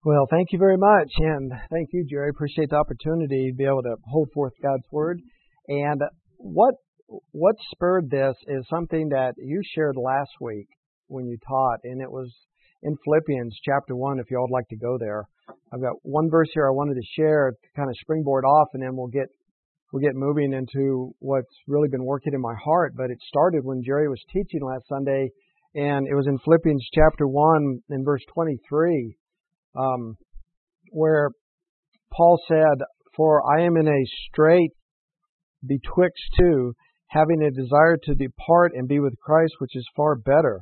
Well, thank you very much, and thank you, Jerry. Appreciate the opportunity to be able to hold forth God's Word. And what spurred this is something that you shared last week when you taught, and it was in Philippians chapter 1, if you all would like to go there. I've got one verse here I wanted to share to kind of springboard off, and then we'll get moving into what's really been working in my heart. But it started when Jerry was teaching last Sunday, and it was in Philippians chapter 1 in verse 23. Where Paul said, "For I am in a strait betwixt two, having a desire to depart and be with Christ, which is far better."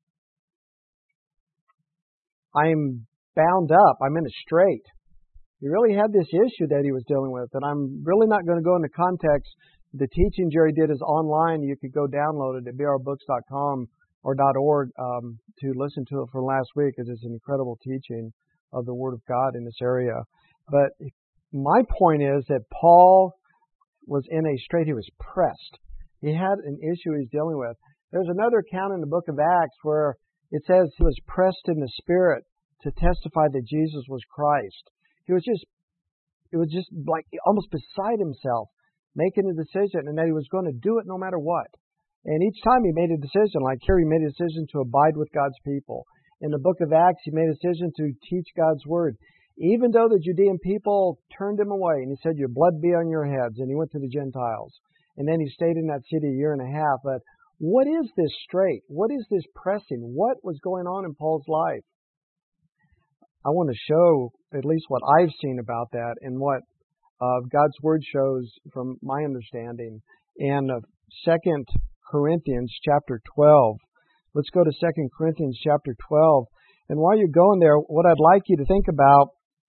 I'm bound up. I'm in a strait. He really had this issue that he was dealing with, and I'm really not going to go into context. The teaching Jerry did is online. You could go download it at brbooks.com or .org to listen to it from last week, because it's an incredible teaching of the Word of God in this area. But my point is that Paul was in a strait. He was pressed. He had an issue he's dealing with. There's another account in the book of Acts where it says he was pressed in the Spirit to testify that Jesus was Christ. It was just like almost beside himself, making a decision, and that he was going to do it no matter what. And each time he made a decision, like here he made a decision to abide with God's people. In the book of Acts, he made a decision to teach God's Word. Even though the Judean people turned him away, and he said, "Your blood be on your heads," and he went to the Gentiles. And then he stayed in that city a year and a half. But what is this strait? What is this pressing? What was going on in Paul's life? I want to show at least what I've seen about that and what God's Word shows from my understanding. In 2 Corinthians chapter 12, let's go to 2 Corinthians chapter 12. And while you're going there, what I'd like you to think about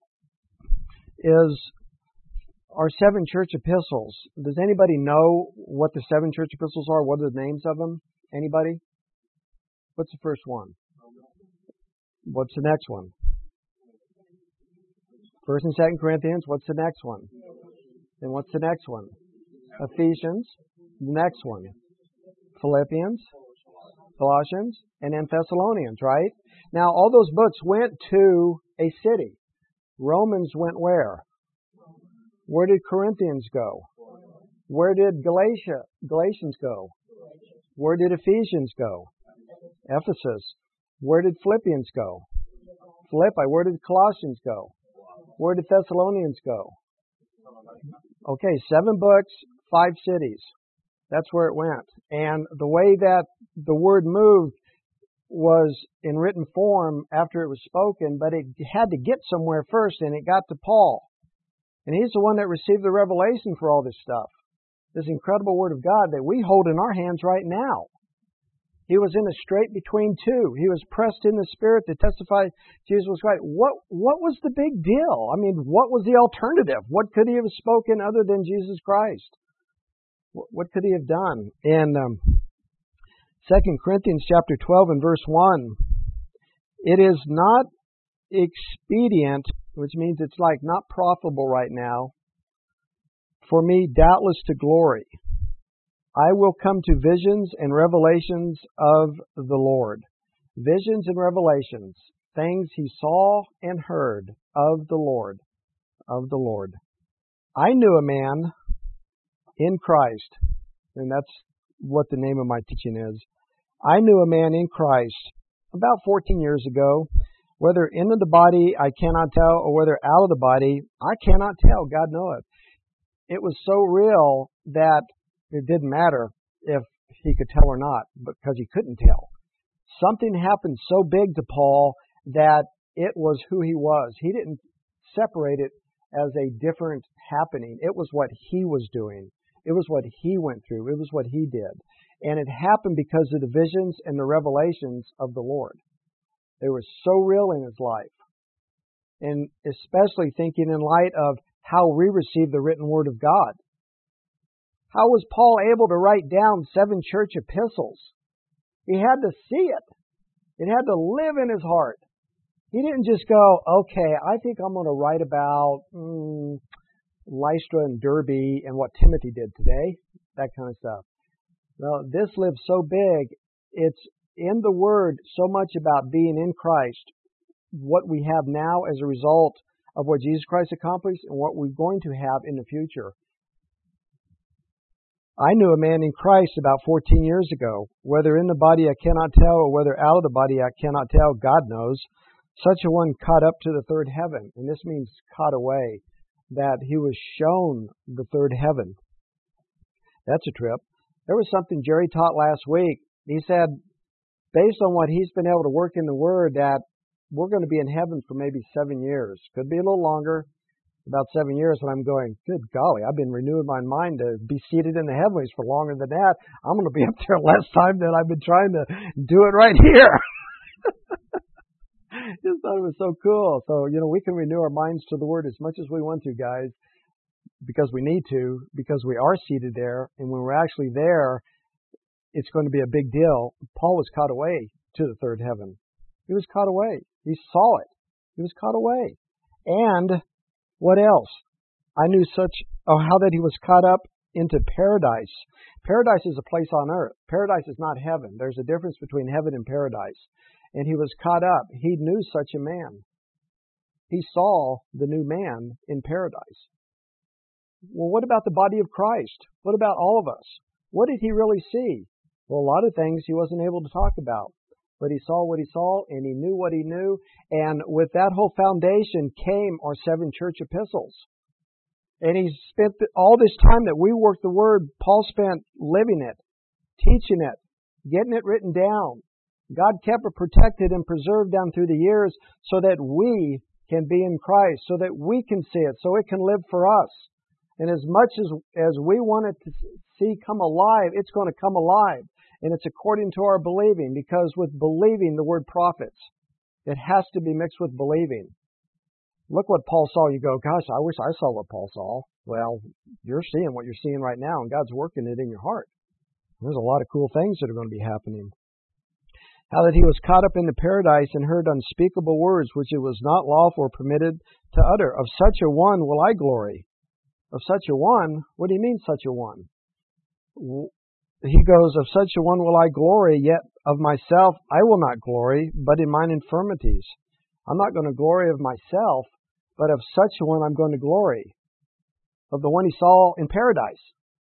is our 7 church epistles. Does anybody know what the 7 church epistles are? What are the names of them? Anybody? What's the first one? What's the next one? 1 and 2 Corinthians. What's the next one? And what's the next one? Ephesians. The next one. Philippians. Colossians, and then Thessalonians, right? Now, all those books went to a city. Romans went where? Where did Corinthians go? Where did Galatians go? Where did Ephesians go? Ephesus. Where did Philippians go? Philippi. Where did Colossians go? Where did Thessalonians go? Okay, 7 books, 5 cities. That's where it went. And the way that the Word moved was in written form after it was spoken, but it had to get somewhere first, and it got to Paul. And he's the one that received the revelation for all this stuff. This incredible Word of God that we hold in our hands right now. He was in a strait between two. He was pressed in the Spirit to testify Jesus was Christ. What was the big deal? I mean, what was the alternative? What could he have spoken other than Jesus Christ? What could he have done? In 2 Corinthians chapter 12 and verse 1, it is not expedient, which means it's like not profitable right now, for me doubtless to glory. I will come to visions and revelations of the Lord. Visions and revelations, things he saw and heard of the Lord, I knew a man in Christ, and that's what the name of my teaching is. I knew a man in Christ about 14 years ago, whether in the body I cannot tell, or whether out of the body I cannot tell. God knoweth. It was so real that it didn't matter if he could tell or not, because he couldn't tell. Something happened so big to Paul that it was who he was. He didn't separate it as a different happening. It was what he was doing. It was what he went through. It was what he did. And it happened because of the visions and the revelations of the Lord. They were so real in his life. And especially thinking in light of how we receive the written Word of God. How was Paul able to write down 7 church epistles? He had to see it. It had to live in his heart. He didn't just go, okay, I think I'm going to write about Lystra and Derbe and what Timothy did today, that kind of stuff. No, this lives so big. It's in the Word so much about being in Christ, what we have now as a result of what Jesus Christ accomplished and what we're going to have in the future. I knew a man in Christ about 14 years ago. Whether in the body I cannot tell, or whether out of the body I cannot tell, God knows. Such a one caught up to the third heaven. And this means caught away, that he was shown the third heaven. That's a trip. There was something Jerry taught last week. He said, based on what he's been able to work in the Word, that we're going to be in heaven for maybe 7 years. Could be a little longer, about 7 years. And I'm going, good golly, I've been renewing my mind to be seated in the heavenlies for longer than that. I'm going to be up there less time than I've been trying to do it right here. Just thought it was so cool. So, we can renew our minds to the Word as much as we want to, guys, because we need to, because we are seated there. And when we're actually there, it's going to be a big deal. Paul was caught away to the third heaven. He was caught away. He saw it. He was caught away. And what else? I knew how that he was caught up into paradise. Paradise is a place on earth. Paradise is not heaven. There's a difference between heaven and paradise. And he was caught up. He knew such a man. He saw the new man in paradise. Well, what about the body of Christ? What about all of us? What did he really see? Well, a lot of things he wasn't able to talk about. But he saw what he saw, and he knew what he knew. And with that whole foundation came our 7 church epistles. And he spent all this time that we worked the Word, Paul spent living it, teaching it, getting it written down. God kept it protected and preserved down through the years so that we can be in Christ, so that we can see it, so it can live for us. And as much as we want it to see come alive, it's going to come alive. And it's according to our believing, because with believing the word profits. It has to be mixed with believing. Look what Paul saw. You go, gosh, I wish I saw what Paul saw. Well, you're seeing what you're seeing right now, and God's working it in your heart. There's a lot of cool things that are going to be happening. How that he was caught up into paradise and heard unspeakable words which it was not lawful or permitted to utter. Of such a one will I glory. Of such a one? What do you mean, such a one? He goes, of such a one will I glory, yet of myself I will not glory, but in mine infirmities. I'm not going to glory of myself, but of such a one I'm going to glory. Of the one he saw in paradise.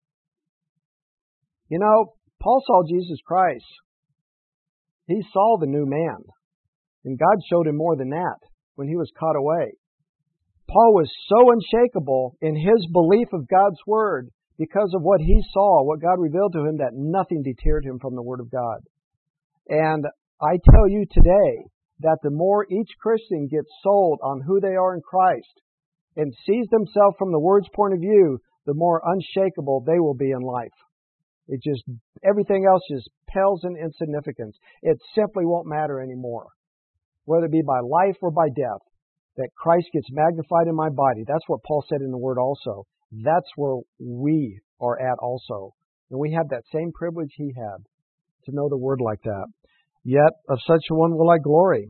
Paul saw Jesus Christ. He saw the new man. And God showed him more than that when he was caught away. Paul was so unshakable in his belief of God's Word because of what he saw, what God revealed to him, that nothing deterred him from the Word of God. And I tell you today that the more each Christian gets sold on who they are in Christ and sees themselves from the Word's point of view, the more unshakable they will be in life. Everything else just pales in insignificance. It simply won't matter anymore. Whether it be by life or by death, that Christ gets magnified in my body. That's what Paul said in the Word also. That's where we are at also. And we have that same privilege he had to know the Word like that. Yet of such a one will I glory.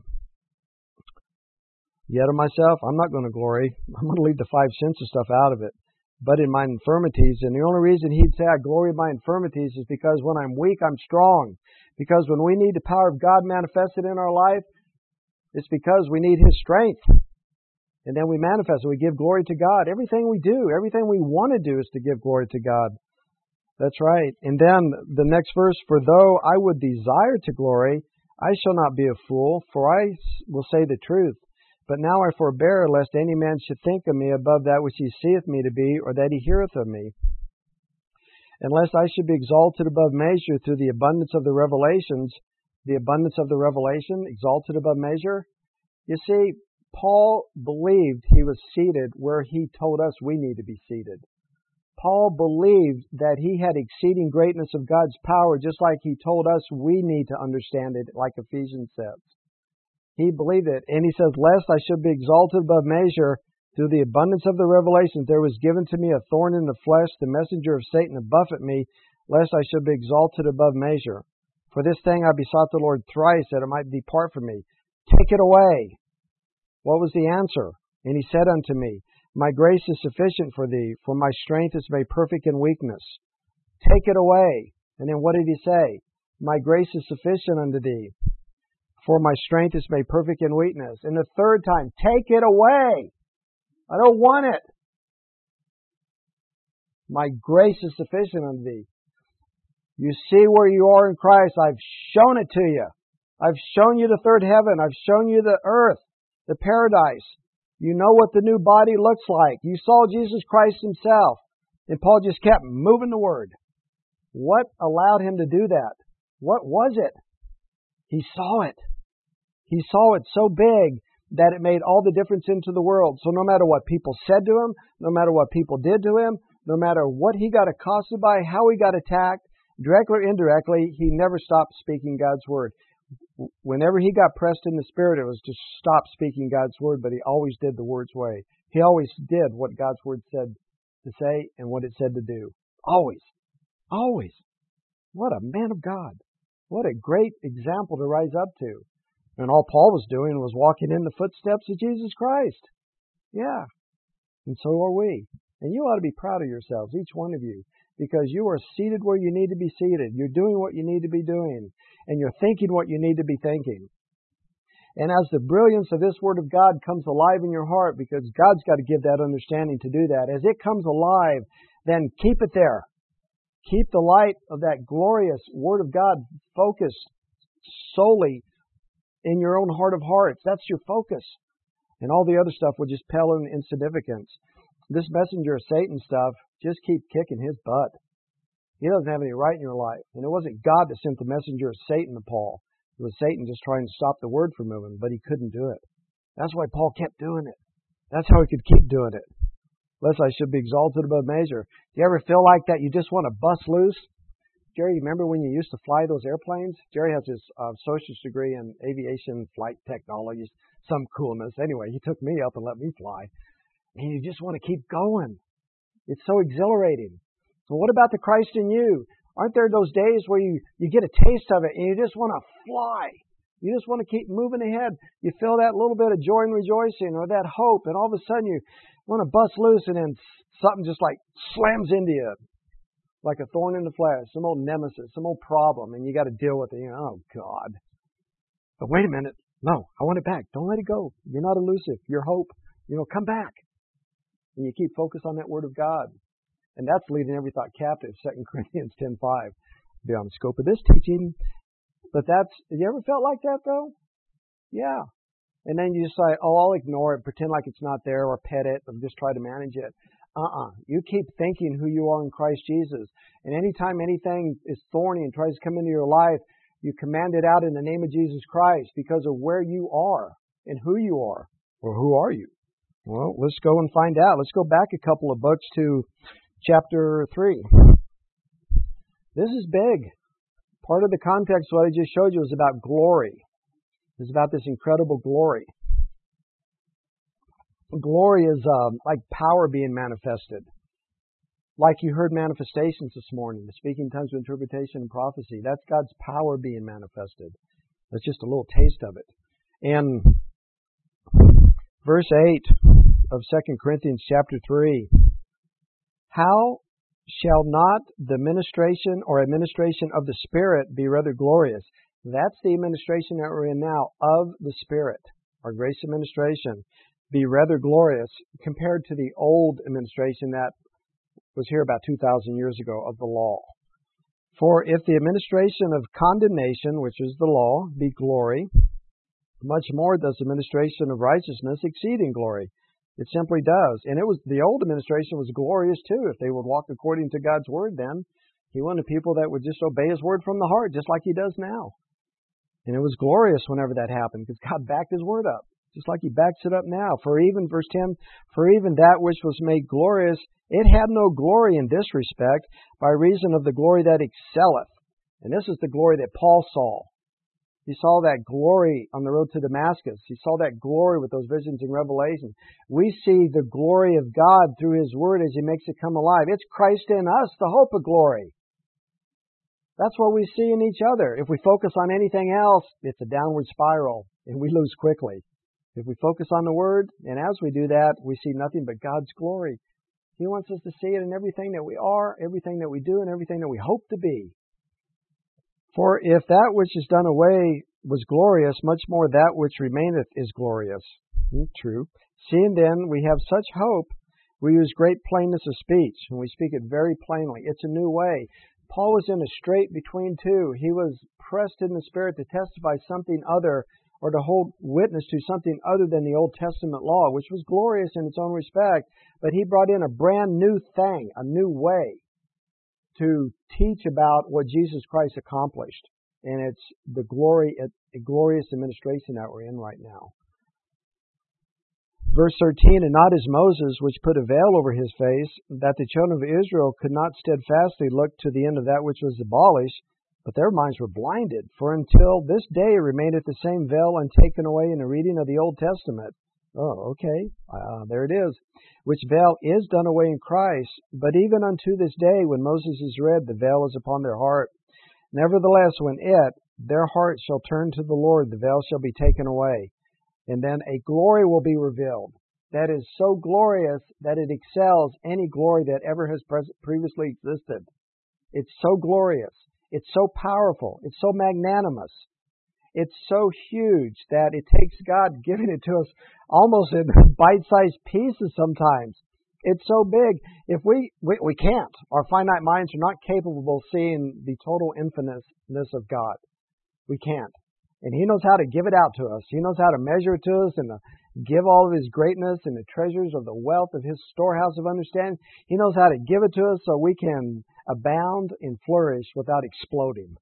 Yet of myself, I'm not going to glory. I'm going to leave the 5 senses stuff out of it. But in my infirmities, and the only reason he'd say I glory in my infirmities is because when I'm weak, I'm strong. Because when we need the power of God manifested in our life, it's because we need His strength. And then we manifest it. We give glory to God. Everything we do, everything we want to do is to give glory to God. That's right. And then the next verse, for though I would desire to glory, I shall not be a fool, for I will say the truth. But now I forbear, lest any man should think of me above that which he seeth me to be, or that he heareth of me. And lest I should be exalted above measure through the abundance of the revelations. The abundance of the revelation, exalted above measure. You see, Paul believed he was seated where he told us we need to be seated. Paul believed that he had exceeding greatness of God's power, just like he told us we need to understand it, like Ephesians says. He believed it. And he says, lest I should be exalted above measure through the abundance of the revelations, there was given to me a thorn in the flesh, the messenger of Satan to buffet me, lest I should be exalted above measure. For this thing I besought the Lord thrice, that it might depart from me. Take it away. What was the answer? And he said unto me, my grace is sufficient for thee, for my strength is made perfect in weakness. Take it away. And then what did he say? My grace is sufficient unto thee. For my strength is made perfect in weakness. And the third time, take it away. I don't want it. My grace is sufficient unto thee. You see where you are in Christ. I've shown it to you. I've shown you the third heaven. I've shown you the earth, the paradise. You know what the new body looks like. You saw Jesus Christ Himself. And Paul just kept moving the Word. What allowed him to do that? What was it? He saw it. He saw it so big that it made all the difference into the world. So no matter what people said to him, no matter what people did to him, no matter what he got accosted by, how he got attacked, directly or indirectly, he never stopped speaking God's Word. Whenever he got pressed in the Spirit, it was to stop speaking God's Word, but he always did the Word's way. He always did what God's Word said to say and what it said to do. Always. Always. What a man of God. What a great example to rise up to. And all Paul was doing was walking in the footsteps of Jesus Christ. Yeah. And so are we. And you ought to be proud of yourselves, each one of you, because you are seated where you need to be seated. You're doing what you need to be doing. And you're thinking what you need to be thinking. And as the brilliance of this Word of God comes alive in your heart, because God's got to give that understanding to do that, as it comes alive, then keep it there. Keep the light of that glorious Word of God focused solely in your own heart of hearts. That's your focus. And all the other stuff will just pale in insignificance. This messenger of Satan stuff, just keep kicking his butt. He doesn't have any right in your life. And it wasn't God that sent the messenger of Satan to Paul. It was Satan just trying to stop the Word from moving, but he couldn't do it. That's why Paul kept doing it. That's how he could keep doing it. Lest I should be exalted above measure. Do you ever feel like that you just want to bust loose? Jerry, you remember when you used to fly those airplanes? Jerry has his associate's degree in aviation flight technologies, some coolness. Anyway, he took me up and let me fly. And you just want to keep going. It's so exhilarating. So what about the Christ in you? Aren't there those days where you get a taste of it and you just want to fly? You just want to keep moving ahead. You feel that little bit of joy and rejoicing or that hope, and all of a sudden you want to bust loose, and then something just like slams into you like a thorn in the flesh, some old nemesis, some old problem, and you got to deal with it. You know, oh, God. But wait a minute. No, I want it back. Don't let it go. You're not elusive. You're hope. Come back. And you keep focused on that Word of God. And that's leading every thought captive, 2 Corinthians 10:5. Beyond the scope of this teaching. But have you ever felt like that, though? Yeah. And then you just say, oh, I'll ignore it, pretend like it's not there, or pet it, or just try to manage it. You keep thinking who you are in Christ Jesus. And anytime anything is thorny and tries to come into your life, you command it out in the name of Jesus Christ because of where you are and who you are. Or who are you? Well, let's go and find out. Let's go back a couple of books to chapter 3. This is big. Part of the context of what I just showed you was about glory. It's about this incredible glory. Glory is like power being manifested. Like you heard manifestations this morning, the speaking in tongues of interpretation and prophecy. That's God's power being manifested. That's just a little taste of it. And verse 8 of 2 Corinthians chapter 3. How shall not the ministration or administration of the Spirit be rather glorious? That's the administration that we're in now of the Spirit, our grace administration, be rather glorious compared to the old administration that was here about 2,000 years ago of the law. For if the administration of condemnation, which is the law, be glory, much more does the administration of righteousness exceed in glory. It simply does. And the old administration was glorious too. If they would walk according to God's Word, then He wanted people that would just obey His Word from the heart, just like He does now. And it was glorious whenever that happened, because God backed His Word up, just like He backs it up now. For even, verse 10, for even that which was made glorious, it had no glory in this respect, by reason of the glory that excelleth. And this is the glory that Paul saw. He saw that glory on the road to Damascus. He saw that glory with those visions in Revelation. We see the glory of God through His Word as He makes it come alive. It's Christ in us, the hope of glory. That's what we see in each other. If we focus on anything else, it's a downward spiral, and we lose quickly. If we focus on the Word, and as we do that, we see nothing but God's glory. He wants us to see it in everything that we are, everything that we do, and everything that we hope to be. For if that which is done away was glorious, much more that which remaineth is glorious. True. Seeing then we have such hope, we use great plainness of speech, and we speak it very plainly. It's a new way. Paul was in a strait between two. He was pressed in the Spirit to testify something other, or to hold witness to something other than the Old Testament law, which was glorious in its own respect, but he brought in a brand new thing, a new way to teach about what Jesus Christ accomplished. And it's the glorious administration that we're in right now. Verse 13, and not as Moses, which put a veil over his face, that the children of Israel could not steadfastly look to the end of that which was abolished, but their minds were blinded. For until this day remaineth the same veil untaken away in the reading of the Old Testament. Oh, okay. There it is. Which veil is done away in Christ, but even unto this day, when Moses is read, the veil is upon their heart. Nevertheless, when their heart shall turn to the Lord, the veil shall be taken away. And then a glory will be revealed that is so glorious that it excels any glory that ever has previously existed. It's so glorious. It's so powerful. It's so magnanimous. It's so huge that it takes God giving it to us almost in bite-sized pieces sometimes. It's so big. If we can't. Our finite minds are not capable of seeing the total infiniteness of God. We can't. And He knows how to give it out to us. He knows how to measure it to us and to give all of His greatness and the treasures of the wealth of His storehouse of understanding. He knows how to give it to us so we can abound and flourish without exploding.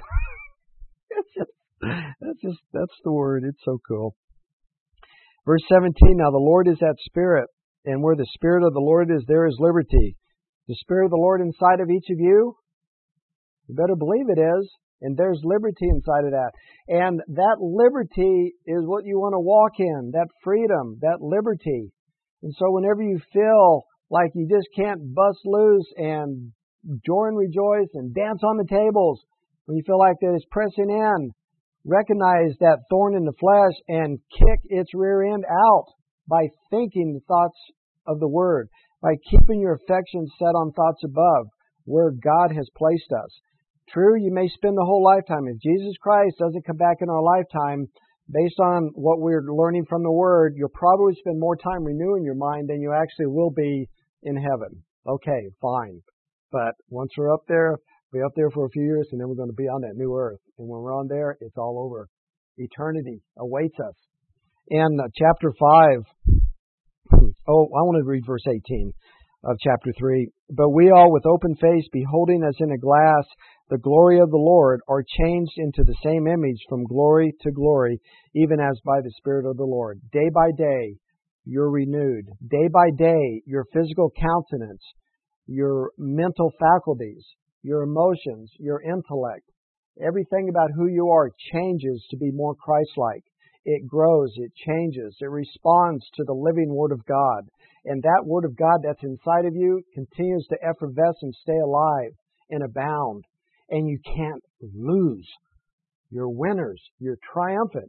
That's the word. It's so cool. Verse 17, now the Lord is that Spirit, and where the Spirit of the Lord is, there is liberty. The Spirit of the Lord inside of each of you? You better believe it is. And there's liberty inside of that. And that liberty is what you want to walk in, that freedom, that liberty. And so whenever you feel like you just can't bust loose and joy and rejoice and dance on the tables, when you feel like that it's pressing in, recognize that thorn in the flesh and kick its rear end out by thinking the thoughts of the Word, by keeping your affections set on thoughts above, where God has placed us. True, you may spend the whole lifetime. If Jesus Christ doesn't come back in our lifetime, based on what we're learning from the Word, you'll probably spend more time renewing your mind than you actually will be in heaven. Okay, fine. But once we're up there, we're up there for a few years, and then we're going to be on that new earth. And when we're on there, it's all over. Eternity awaits us. In chapter 5, I want to read verse 18 of chapter 3. But we all with open face, beholding as in a glass the glory of the Lord, are changed into the same image from glory to glory, even as by the Spirit of the Lord. Day by day, you're renewed. Day by day, your physical countenance, your mental faculties, your emotions, your intellect, everything about who you are changes to be more Christ-like. It grows, it changes, it responds to the living Word of God. And that Word of God that's inside of you continues to effervesce and stay alive and abound. And you can't lose. You're winners. You're triumphant.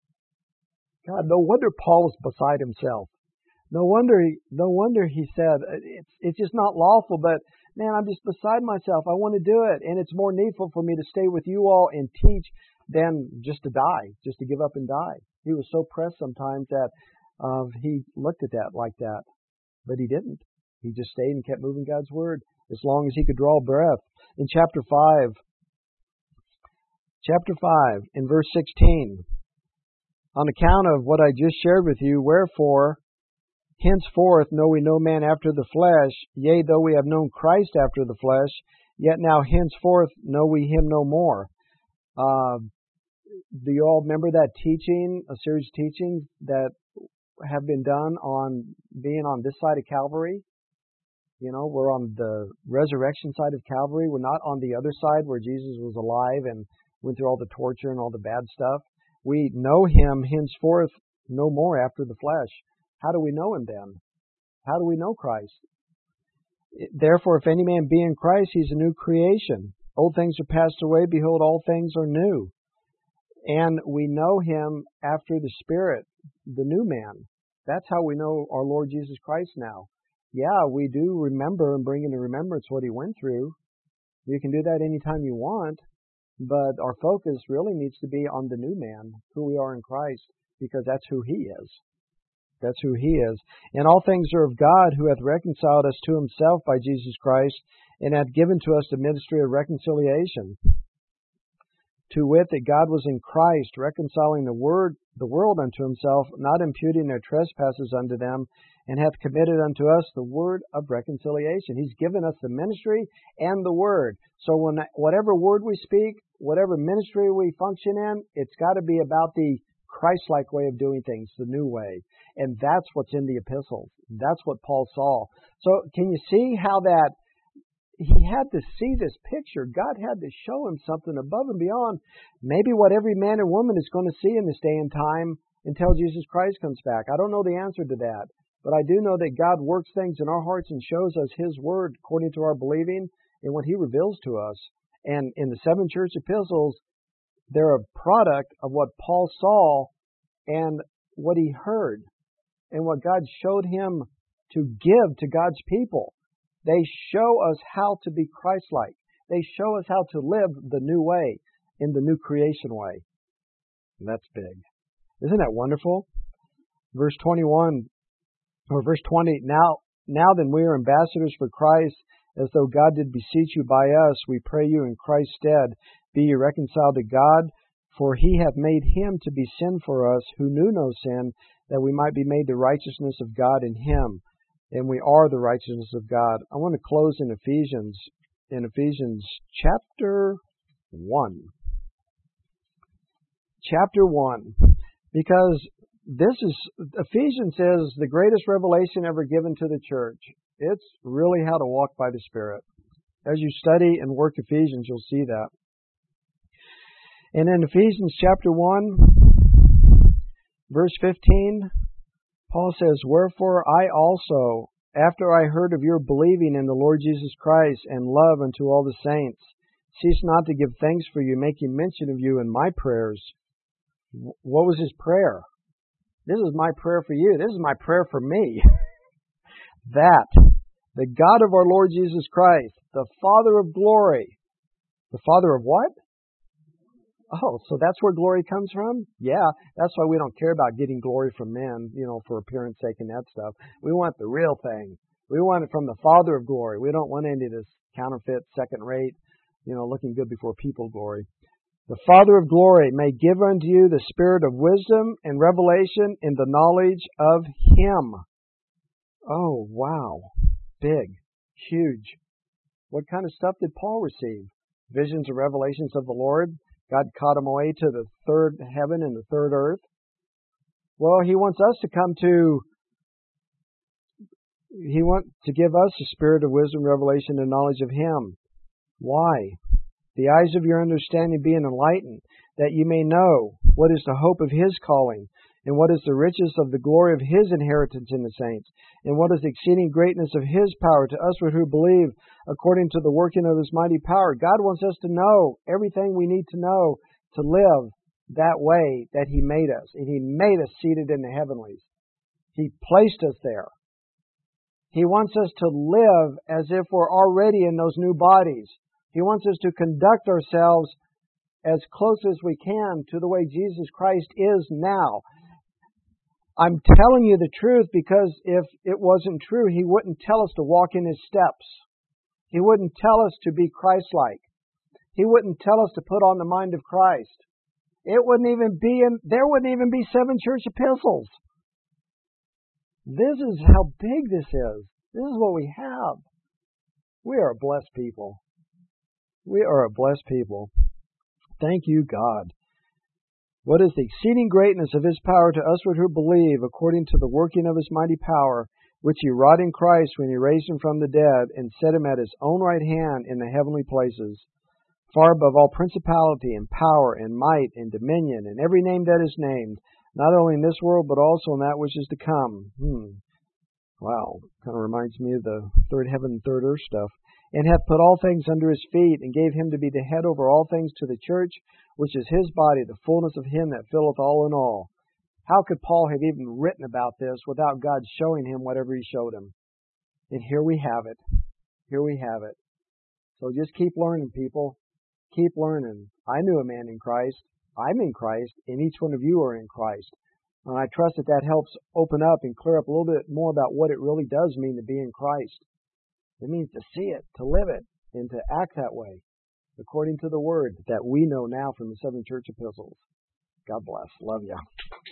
God, no wonder Paul was beside himself. No wonder he said, it's just not lawful, but man, I'm just beside myself. I want to do it. And it's more needful for me to stay with you all and teach than just to die, just to give up and die. He was so pressed sometimes that he looked at that like that. But he didn't. He just stayed and kept moving God's Word as long as he could draw breath. In chapter 5, in verse 16, on account of what I just shared with you, wherefore, henceforth know we no man after the flesh, yea, though we have known Christ after the flesh, yet now henceforth know we him no more. Do you all remember that teaching, a series of teachings that have been done on being on this side of Calvary? You know, we're on the resurrection side of Calvary. We're not on the other side where Jesus was alive and went through all the torture and all the bad stuff. We know him henceforth no more after the flesh. How do we know him then? How do we know Christ? Therefore, if any man be in Christ, he's a new creation. Old things are passed away. Behold, all things are new. And we know him after the Spirit, the new man. That's how we know our Lord Jesus Christ now. Yeah, we do remember and bring into remembrance what he went through. You can do that anytime you want. But our focus really needs to be on the new man, who we are in Christ, because that's who He is. That's who He is. And all things are of God, who hath reconciled us to Himself by Jesus Christ, and hath given to us the ministry of reconciliation. To wit, that God was in Christ, reconciling the world unto Himself, not imputing their trespasses unto them, and hath committed unto us the word of reconciliation. He's given us the ministry and the word. So whatever word we speak, whatever ministry we function in, it's got to be about the Christ-like way of doing things, the new way. And that's what's in the epistles. That's what Paul saw. So can you see how that he had to see this picture? God had to show him something above and beyond maybe what every man and woman is going to see in this day and time until Jesus Christ comes back. I don't know the answer to that, but I do know that God works things in our hearts and shows us His word according to our believing and what He reveals to us. And in the 7 church epistles, they're a product of what Paul saw and what he heard and what God showed him to give to God's people. They show us how to be Christ-like. They show us how to live the new way, in the new creation way. And that's big. Isn't that wonderful? Verse 21, or verse 20, Now then we are ambassadors for Christ, as though God did beseech you by us. We pray you in Christ's stead, be ye reconciled to God, for He hath made Him to be sin for us, who knew no sin, that we might be made the righteousness of God in Him. And we are the righteousness of God. I want to close in Ephesians chapter 1. Chapter 1. Because Ephesians is the greatest revelation ever given to the church. It's really how to walk by the Spirit. As you study and work Ephesians, you'll see that. And in Ephesians chapter 1, verse 15, Paul says, Wherefore I also, after I heard of your believing in the Lord Jesus Christ and love unto all the saints, cease not to give thanks for you, making mention of you in my prayers. What was his prayer? This is my prayer for you. This is my prayer for me. That the God of our Lord Jesus Christ, the Father of glory, the Father of what? Oh, so that's where glory comes from? Yeah, that's why we don't care about getting glory from men, for appearance sake and that stuff. We want the real thing. We want it from the Father of glory. We don't want any of this counterfeit, second rate, looking good before people glory. The Father of glory may give unto you the spirit of wisdom and revelation in the knowledge of Him. Oh, wow. Big. Huge. What kind of stuff did Paul receive? Visions and revelations of the Lord? God caught him away to the third heaven and the third earth. Well, He wants to give us a spirit of wisdom, revelation, and knowledge of Him. Why? The eyes of your understanding being enlightened, that you may know what is the hope of His calling, and what is the riches of the glory of His inheritance in the saints, and what is the exceeding greatness of His power to us who believe, according to the working of His mighty power. God wants us to know everything we need to know to live that way that He made us. And He made us seated in the heavenlies. He placed us there. He wants us to live as if we're already in those new bodies. He wants us to conduct ourselves as close as we can to the way Jesus Christ is now. I'm telling you the truth because if it wasn't true, He wouldn't tell us to walk in His steps. He wouldn't tell us to be Christ-like. He wouldn't tell us to put on the mind of Christ. There wouldn't even be 7 church epistles. This is how big this is. This is what we have. We are a blessed people. We are a blessed people. Thank you, God. What is the exceeding greatness of His power to us who believe, according to the working of His mighty power, which He wrought in Christ when He raised Him from the dead and set Him at His own right hand in the heavenly places, far above all principality and power and might and dominion and every name that is named, not only in this world but also in that which is to come. Wow, kind of reminds me of the third heaven and third earth stuff. And hath put all things under His feet, and gave Him to be the head over all things to the church, which is His body, the fullness of Him that filleth all in all. How could Paul have even written about this without God showing him whatever He showed him? And here we have it. Here we have it. So just keep learning, people. Keep learning. I knew a man in Christ. I'm in Christ, and each one of you are in Christ. And I trust that that helps open up and clear up a little bit more about what it really does mean to be in Christ. It means to see it, to live it, and to act that way, according to the Word that we know now from the 7 church epistles. God bless. Love you.